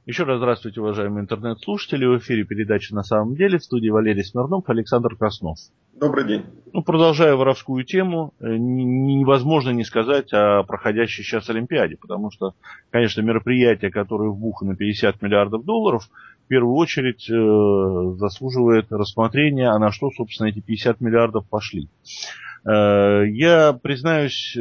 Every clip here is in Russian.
Еще раз здравствуйте, уважаемые интернет-слушатели. В эфире передача «На самом деле». В студии Валерий Смирнов, Александр Краснов. Добрый день. Продолжая воровскую тему, невозможно не сказать о проходящей сейчас Олимпиаде, потому что, конечно, мероприятие, которое вбухано 50 миллиардов долларов, в первую очередь заслуживает рассмотрения, а на что, собственно, эти 50 миллиардов пошли. Я, признаюсь,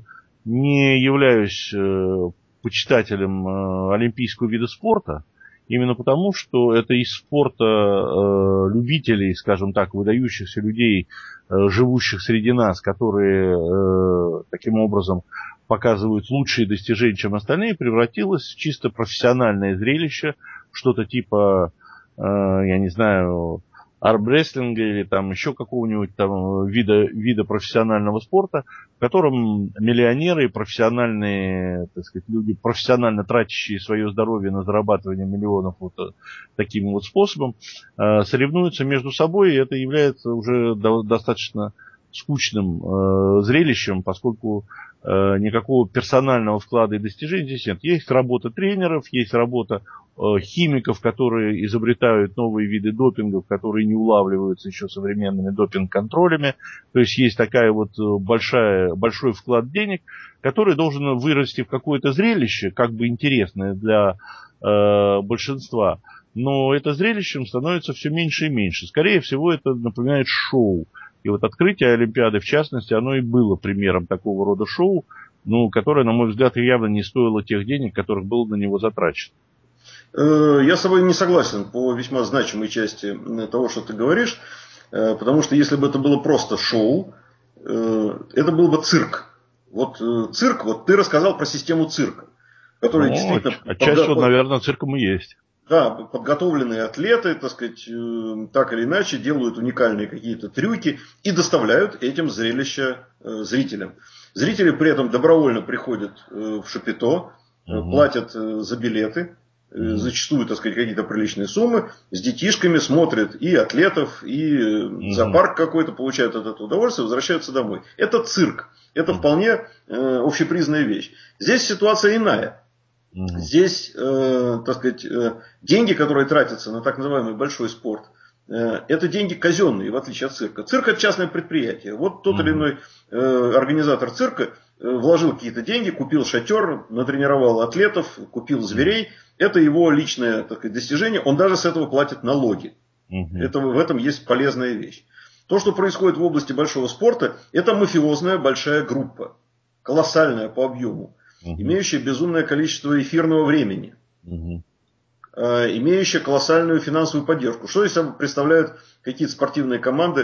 не являюсь почитателем олимпийского вида спорта, именно потому, что это из спорта любителей, скажем так, выдающихся людей, живущих среди нас, которые таким образом показывают лучшие достижения, чем остальные, превратилось в чисто профессиональное зрелище, что-то типа, я не знаю, армрестлинга или там еще какого-нибудь там вида профессионального спорта, в котором миллионеры и профессиональные, так сказать, люди, профессионально тратящие свое здоровье на зарабатывание миллионов вот таким вот способом, соревнуются между собой, и это является уже достаточно скучным зрелищем, поскольку никакого персонального вклада и достижений здесь нет. Есть работа тренеров, есть работа химиков, которые изобретают новые виды допингов, которые не улавливаются еще современными допинг-контролями. То есть есть такая вот большой вклад денег, который должен вырасти в какое-то зрелище, как бы интересное для большинства. Но это зрелищем становится все меньше и меньше. Скорее всего, это напоминает шоу. И вот открытие Олимпиады, в частности, оно и было примером такого рода шоу, которое, на мой взгляд, явно не стоило тех денег, которых было на него затрачено. Я с тобой не согласен по весьма значимой части того, что ты говоришь, потому что если бы это было просто шоу, это был бы цирк. Вот цирк, вот ты рассказал про систему цирка, которая действительно... Отчасти, наверное, цирком и есть. Да, подготовленные атлеты, так сказать, так или иначе делают уникальные какие-то трюки и доставляют этим зрелище зрителям. Зрители при этом добровольно приходят в шапито, платят за билеты, зачастую, так сказать, какие-то приличные суммы, с детишками смотрят и атлетов, и зоопарк какой-то, получают от этого удовольствие, возвращаются домой. Это цирк, это вполне общепризнанная вещь. Здесь ситуация иная. Здесь, так сказать, деньги, которые тратятся на так называемый большой спорт, это деньги казенные, в отличие от цирка. Цирк – это частное предприятие. Вот тот или иной организатор цирка вложил какие-то деньги, купил шатер, натренировал атлетов, купил зверей. Это его личное, так сказать, достижение. Он даже с этого платит налоги. В этом есть полезная вещь. То, что происходит в области большого спорта, это мафиозная большая группа, колоссальная по объему, имеющая безумное количество эфирного времени, имеющая колоссальную финансовую поддержку. Что из себя представляют какие-то спортивные команды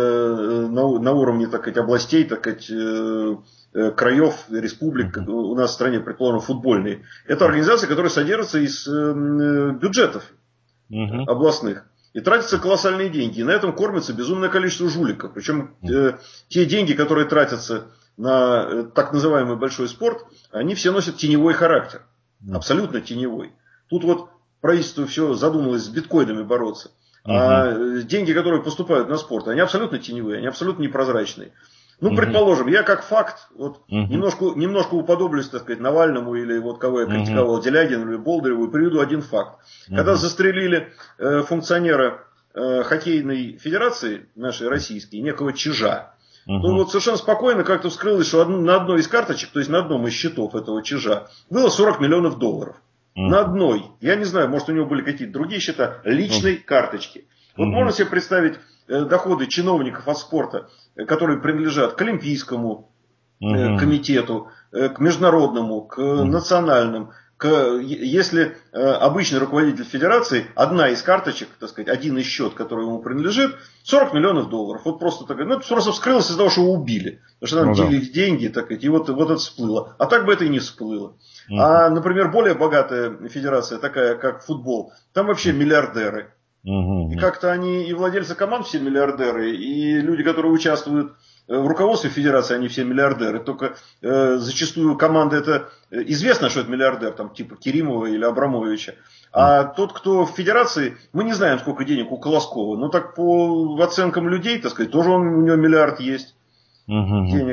на уровне, так сказать, областей, так сказать, краев, республик, у нас в стране, предположим, футбольные. Это организации, которые содержатся из бюджетов областных. И тратятся колоссальные деньги. И на этом кормится безумное количество жуликов. Причем те деньги, которые тратятся на так называемый большой спорт, они все носят теневой характер. Абсолютно теневой. Тут вот правительство все задумалось с биткоинами бороться. А деньги, которые поступают на спорт, они абсолютно теневые, они абсолютно непрозрачные. Предположим, я как факт, немножко уподоблюсь, так сказать, Навальному или вот кого я критиковал, Делягину или Болдыреву, и приведу один факт. Когда застрелили функционера хоккейной федерации нашей российской, некого Чижа, то вот совершенно спокойно как-то вскрылось, что на одной из карточек, то есть на одном из счетов этого Чижа, было 40 миллионов долларов. На одной. Я не знаю, может у него были какие-то другие счета, личной карточки. Вот можно себе представить доходы чиновников от спорта, которые принадлежат к Олимпийскому комитету, к международному, к национальным. Если обычный руководитель федерации, одна из карточек, так сказать, один из счет, который ему принадлежит, 40 миллионов долларов. Вот просто так, просто вскрылось из-за того, что его убили. Потому что там делились деньги, так сказать, и вот это всплыло. А так бы это и не всплыло. А, например, более богатая федерация, такая как футбол, там вообще миллиардеры. И как-то они, и владельцы команд все миллиардеры, и люди, которые участвуют в руководстве федерации, они все миллиардеры. Только зачастую команда это известно, что это миллиардер, там типа Керимова или Абрамовича. А тот, кто в федерации, мы не знаем, сколько денег у Колоскова, но так по оценкам людей, так сказать, тоже у него миллиард есть денег.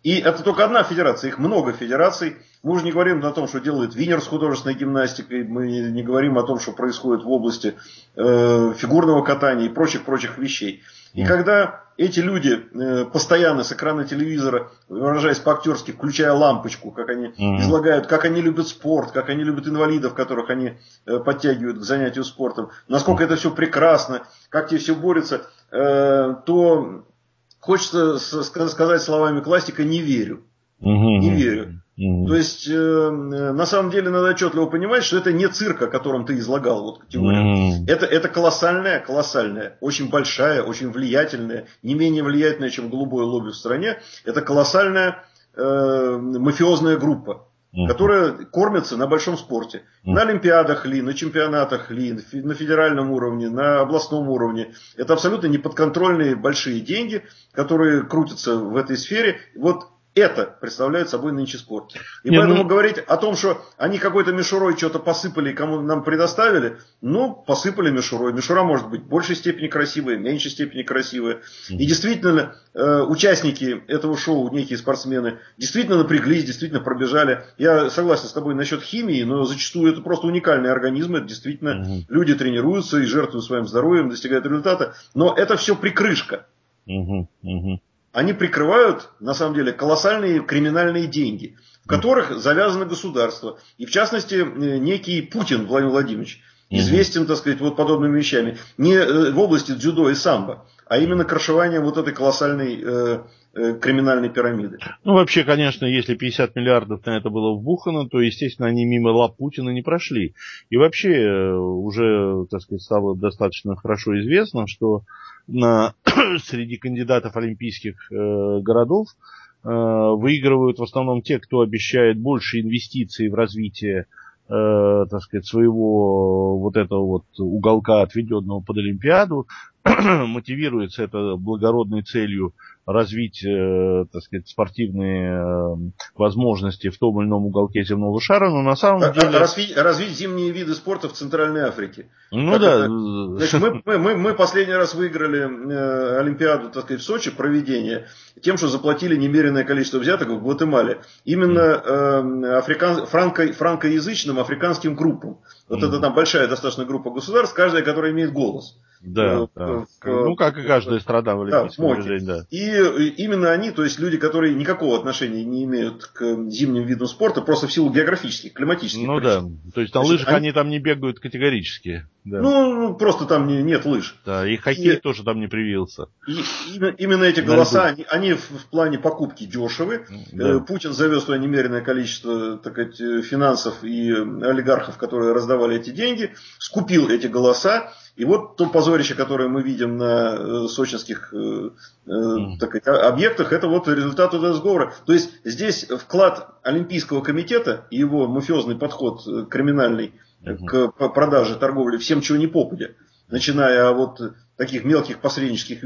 И это только одна федерация, их много федераций. Мы уже не говорим о том, что делает Винер с художественной гимнастикой, мы не говорим о том, что происходит в области фигурного катания и прочих вещей. И когда эти люди постоянно с экрана телевизора, выражаясь по-актерски, включая лампочку, как они излагают, как они любят спорт, как они любят инвалидов, которых они подтягивают к занятию спортом, насколько это все прекрасно, как те все борются, то хочется сказать словами классика «не верю». Не верю. То есть, на самом деле, надо отчетливо понимать, что это не цирк, о котором ты излагал, вот теорию. Это колоссальная, очень большая, очень влиятельная, не менее влиятельная, чем голубое лобби в стране, это колоссальная мафиозная группа, которая кормится на большом спорте. На олимпиадах ли, на чемпионатах ли, на федеральном уровне, на областном уровне. Это абсолютно неподконтрольные большие деньги, которые крутятся в этой сфере. Вот это представляет собой нынче спорт. И поэтому говорить о том, что они какой-то мишурой что-то посыпали, кому нам предоставили, посыпали мишурой. Мишура может быть в большей степени красивая, в меньшей степени красивая. И действительно, участники этого шоу, некие спортсмены, действительно напряглись, действительно пробежали. Я согласен с тобой насчет химии, но зачастую это просто уникальные организмы. Это действительно люди тренируются и жертвуют своим здоровьем, достигают результата. Но это все прикрышка. Они прикрывают, на самом деле, колоссальные криминальные деньги, в которых завязано государство. И, в частности, некий Путин Владимир Владимирович известен, так сказать, вот подобными вещами. Не в области дзюдо и самбо, а именно крышеванием вот этой колоссальной криминальной пирамиды. Вообще, конечно, если 50 миллиардов на это было вбухано, то, естественно, они мимо лап Путина не прошли. И вообще, уже, так сказать, стало достаточно хорошо известно, что среди кандидатов олимпийских городов выигрывают в основном те, кто обещает больше инвестиций в развитие, так сказать, своего вот этого вот уголка, отведенного под Олимпиаду. Мотивируется это благородной целью развить, так сказать, спортивные возможности в том или ином уголке земного шара, но на самом деле... Развить зимние виды спорта в Центральной Африке. Значит, мы последний раз выиграли Олимпиаду, так сказать, в Сочи, проведение, тем, что заплатили немеренное количество взяток в Гватемале. Именно франкоязычным африканским группам. Вот это там большая достаточно группа государств, каждая, которая имеет голос. Да. Как и каждая страна в олимпийском движении, да. И именно они, то есть люди, которые никакого отношения не имеют к зимним видам спорта, просто в силу географических, климатических причин. То есть на лыжах они там не бегают категорически. Да. Просто там нет лыж. Да, и хоккей тоже там не привился. Именно эти голоса, они в плане покупки дешевы. Да. Путин завез туда немеренное количество, так сказать, финансов и олигархов, которые раздавали эти деньги, скупил эти голоса. И вот то позорище, которое мы видим на сочинских так сказать, объектах, это вот результат этого сговора. То есть здесь вклад Олимпийского комитета и его мафиозный подход криминальный к продаже, торговле всем, чего не попадя, начиная от таких мелких посреднических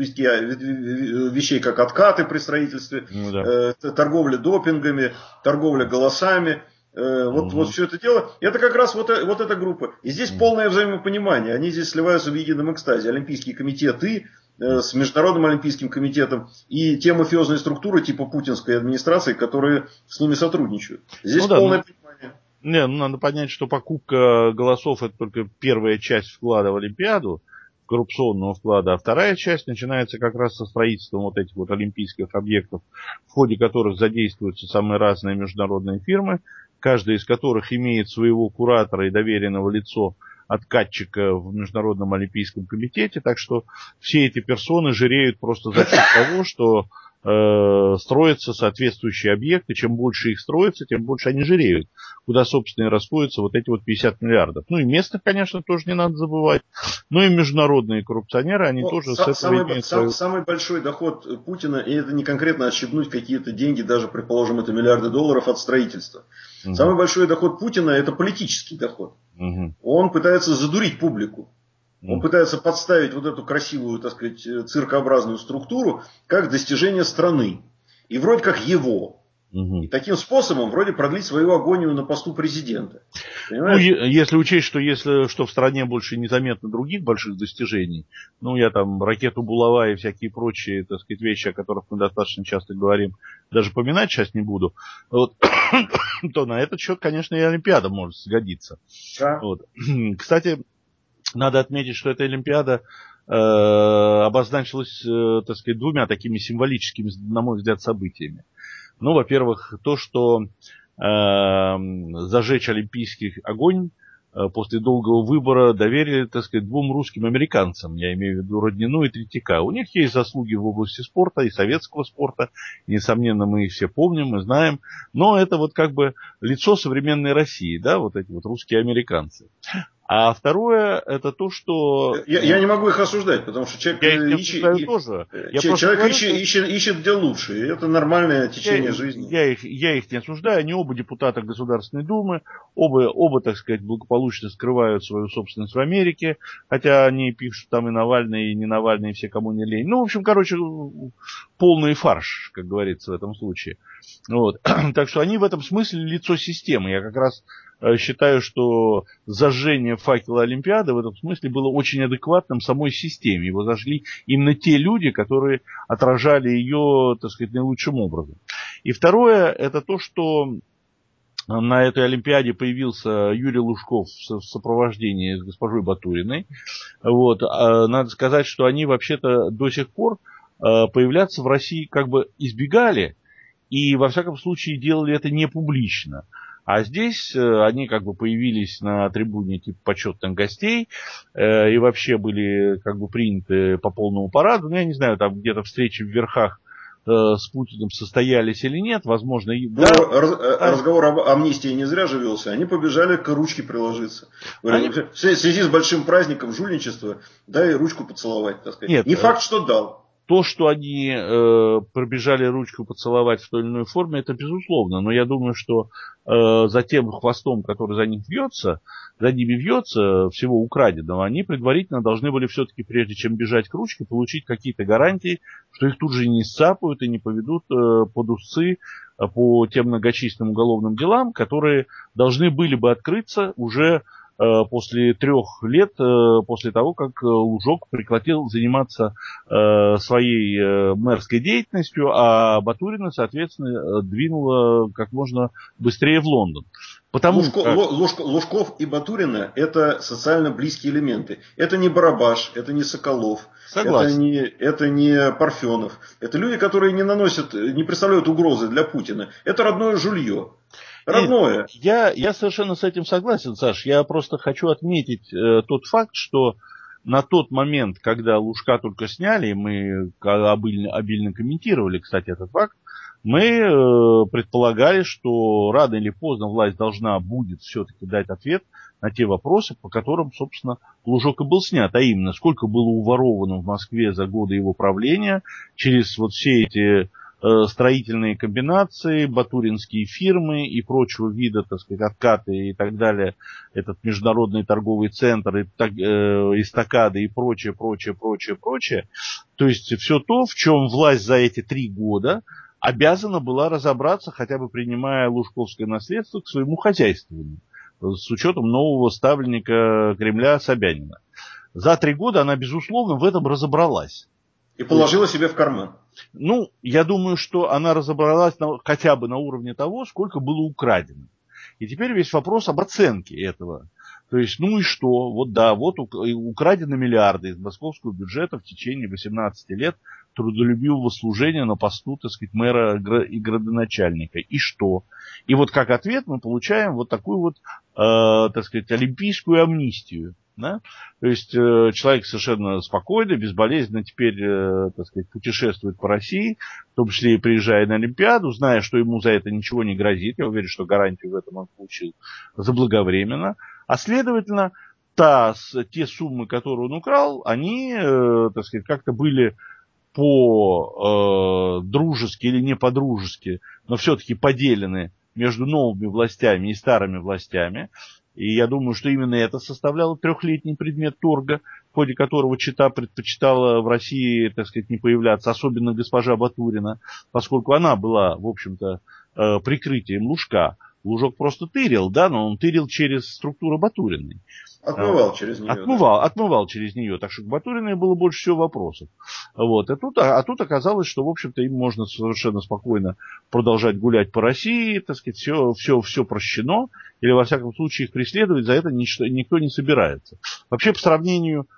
вещей, как откаты при строительстве, торговля допингами, торговля голосами. Вот все это дело, это как раз вот эта группа. И здесь полное взаимопонимание. Они здесь сливаются в едином экстазе. Олимпийские комитеты с Международным олимпийским комитетом и те мафиозные структуры типа путинской администрации, которые с ними сотрудничают. Здесь полное понимание. Надо понять, что покупка голосов — это только первая часть вклада в Олимпиаду, коррупционного вклада, а вторая часть начинается как раз со строительством вот этих вот олимпийских объектов, в ходе которых задействуются самые разные международные фирмы, каждая из которых имеет своего куратора и доверенного лицо откатчика в Международном олимпийском комитете, так что все эти персоны жиреют просто за счет того, что строятся соответствующие объекты. Чем больше их строится, тем больше они жиреют, куда, собственно, и расходятся вот эти вот 50 миллиардов. И местных, конечно, тоже не надо забывать, но и международные коррупционеры, они тоже с этого имеют свою... Самый большой доход Путина, и это не конкретно отщипнуть какие-то деньги, даже, предположим, это миллиарды долларов от строительства. Самый большой доход Путина — это политический доход. Он пытается задурить публику. Он пытается подставить вот эту красивую, так сказать, циркообразную структуру как достижение страны. И вроде как его. И таким способом вроде продлить свою агонию на посту президента. Понимаешь? Ну, если учесть, что в стране больше незаметно других больших достижений, ну, я там ракету Булава и всякие прочие, так сказать, вещи, о которых мы достаточно часто говорим, даже поминать сейчас не буду, вот, то на этот счет, конечно, и Олимпиада может сгодиться. Да. Вот. Кстати, надо отметить, что эта Олимпиада обозначилась, так сказать, двумя такими символическими, на мой взгляд, событиями. Ну, во-первых, то, что зажечь олимпийский огонь после долгого выбора доверили, так сказать, двум русским американцам, я имею в виду Роднину и Третьяка. У них есть заслуги в области спорта и советского спорта, несомненно, мы их все помним, мы знаем, но это вот как бы лицо современной России, да, вот эти вот русские американцы. А второе, это то, что... Я не могу их осуждать, потому что человек ищет где лучше. И это нормальное течение жизни. Я их не осуждаю. Они оба депутата Государственной Думы. Оба, так сказать, благополучно скрывают свою собственность в Америке. Хотя они пишут там и Навальный, и не Навальный, и все, кому не лень. Ну, в общем, короче, полный фарш, как говорится в этом случае. Вот. Так что они в этом смысле лицо системы. Я как раз считаю, что зажжение факела Олимпиады в этом смысле было очень адекватным самой системе. Его зажгли именно те люди, которые отражали ее, так сказать, наилучшим образом. И второе, это то, что на этой Олимпиаде появился Юрий Лужков в сопровождении с госпожой Батуриной. Вот. Надо сказать, что они вообще-то до сих пор появляться в России как бы избегали, и во всяком случае делали это не публично. А здесь они как бы появились на трибуне типа почетных гостей и вообще были как бы приняты по полному параду. Ну, я не знаю, там где-то встречи в верхах с Путиным состоялись или нет, возможно. Да. Разговор об амнистии не зря же велся. Они побежали к ручке приложиться. В связи с большим праздником жульничества, дай ручку поцеловать, так сказать. Нет, не факт, что дал. То, что они пробежали ручку поцеловать в той или иной форме, это безусловно. Но я думаю, что за тем хвостом, который за ними вьется, всего украденного, они предварительно должны были все-таки, прежде чем бежать к ручке, получить какие-то гарантии, что их тут же не сцапают и не поведут под усы по тем многочисленным уголовным делам, которые должны были бы открыться уже после 3 лет, после того, как Лужок прекратил заниматься своей мэрской деятельностью, а Батурина, соответственно, двинула как можно быстрее в Лондон. Лужков и Батурина – это социально близкие элементы. Это не Барабаш, это не Соколов, это не Парфенов. Это люди, которые не представляют угрозы для Путина. Это родное жулье. Родное. Я совершенно с этим согласен, Саш. Я просто хочу отметить тот факт, что на тот момент, когда Лужка только сняли, мы обильно комментировали, кстати, этот факт, мы предполагали, что рано или поздно власть должна будет все-таки дать ответ на те вопросы, по которым, собственно, Лужок и был снят. А именно, сколько было уворовано в Москве за годы его правления через вот все эти строительные комбинации, батуринские фирмы и прочего вида, так сказать, откаты и так далее, этот международный торговый центр, эстакады и прочее. То есть все то, в чем власть за эти 3 года обязана была разобраться, хотя бы принимая лужковское наследство к своему хозяйствованию, с учетом нового ставленника Кремля Собянина. За 3 года она, безусловно, в этом разобралась. И положила себе в карман. Ну, я думаю, что она разобралась хотя бы на уровне того, сколько было украдено. И теперь весь вопрос об оценке этого. То есть, ну и что? Вот да, вот украдены миллиарды из московского бюджета в течение 18 лет трудолюбивого служения на посту, так сказать, мэра и градоначальника. И что? И вот как ответ мы получаем вот такую вот, так сказать, олимпийскую амнистию. Да? То есть человек совершенно спокойно, безболезненно теперь, так сказать, путешествует по России, в том числе и приезжая на Олимпиаду, зная, что ему за это ничего не грозит. Я уверен, что гарантию в этом он получил заблаговременно. А следовательно, те суммы, которые он украл, они, так сказать, как-то были по-дружески или не по-дружески, но все-таки поделены между новыми властями и старыми властями. И я думаю, что именно это составляло 3-летний предмет торга, в ходе которого чета предпочитала в России, так сказать, не появляться, особенно госпожа Батурина, поскольку она была, в общем-то, прикрытием Лужка. Лужок просто тырил, да, но он тырил через структуру Батуриной. Отмывал через нее. Отмывал через нее, так что к Батуриной было больше всего вопросов. Вот. Тут оказалось, что, в общем-то, им можно совершенно спокойно продолжать гулять по России, так сказать, все прощено, или, во всяком случае, их преследовать за это никто не собирается. Вообще, по сравнению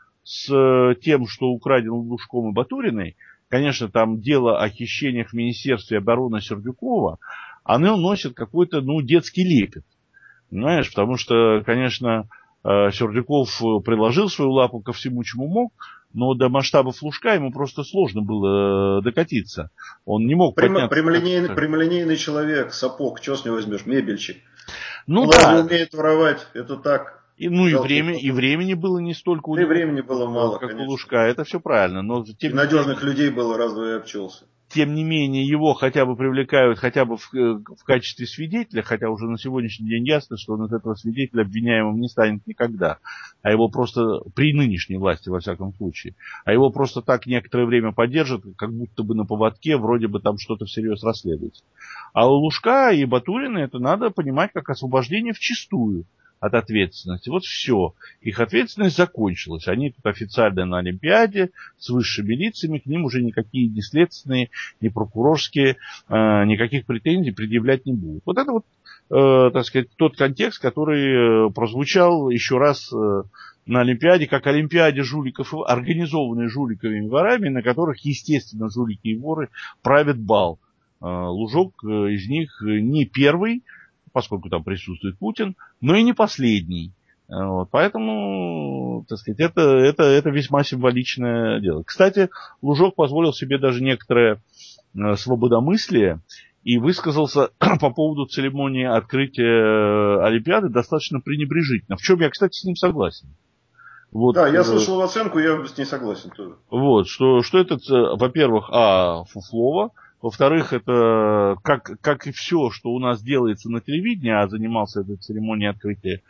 с тем, что украдено Лужком и Батуриной, конечно, там дело о хищениях в Министерстве обороны Сердюкова, оно носит какой-то, детский лепет. Понимаешь, потому что, конечно, Сердюков приложил свою лапу ко всему, чему мог, но до масштабов Лужка ему просто сложно было докатиться. Он не мог подняться. Прямолинейный человек, сапог, что с него возьмешь, мебельщик. Он да. разве умеет воровать, это так. И времени было не столько у него, времени было мало, как конечно. У Лужка, это все правильно. Но, и надежных людей было, раз-два и обчелся. Тем не менее, его хотя бы привлекают хотя бы в качестве свидетеля, хотя уже на сегодняшний день ясно, что он от этого свидетеля обвиняемым не станет никогда. А его просто, при нынешней власти, во всяком случае, а его просто так некоторое время поддержат, как будто бы на поводке, вроде бы там что-то всерьез расследуется. А у Лужка и Батурина это надо понимать как освобождение вчистую от ответственности. Вот все. Их ответственность закончилась. Они тут официально на Олимпиаде с высшими лицами, к ним уже никакие ни следственные, ни прокурорские никаких претензий предъявлять не будут. Вот это так сказать, тот контекст, который прозвучал еще раз на Олимпиаде, как Олимпиаде жуликов, организованной жуликами и ворами, на которых, естественно, жулики и воры правят бал. Лужок из них не первый, поскольку там присутствует Путин, но и не последний. Вот, поэтому, так сказать, это весьма символичное дело. Кстати, Лужок позволил себе даже некоторое свободомыслие и высказался по поводу церемонии открытия Олимпиады достаточно пренебрежительно. В чем я, кстати, с ним согласен. Вот, да, я слышал оценку, я с ней согласен тоже. Вот, что это, во-первых, фуфлово. Во-вторых, это как и все, что у нас делается на телевидении, а занимался этой церемонией открытия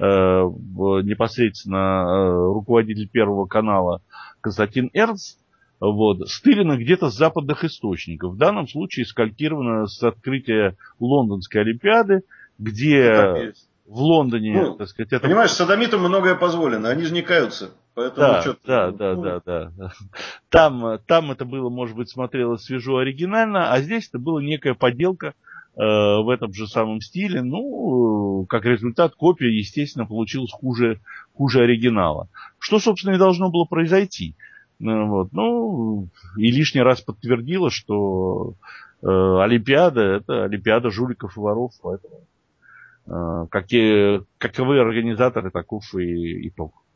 непосредственно руководитель Первого канала Константин Эрнст, вот, стырено где-то с западных источников. В данном случае скалькировано с открытия Лондонской Олимпиады, где в Лондоне, так сказать, это... Понимаешь, садомитам многое позволено, они же не каются. Поэтому Да. Там это было, может быть, смотрелось свежо, оригинально, а здесь это была некая подделка в этом же самом стиле. Ну, как результат, копия, естественно, получилась хуже оригинала. Что, собственно, и должно было произойти. Вот. Ну, и лишний раз подтвердило, что Олимпиада – это Олимпиада жуликов и воров, поэтому каковы организаторы, таков и итог.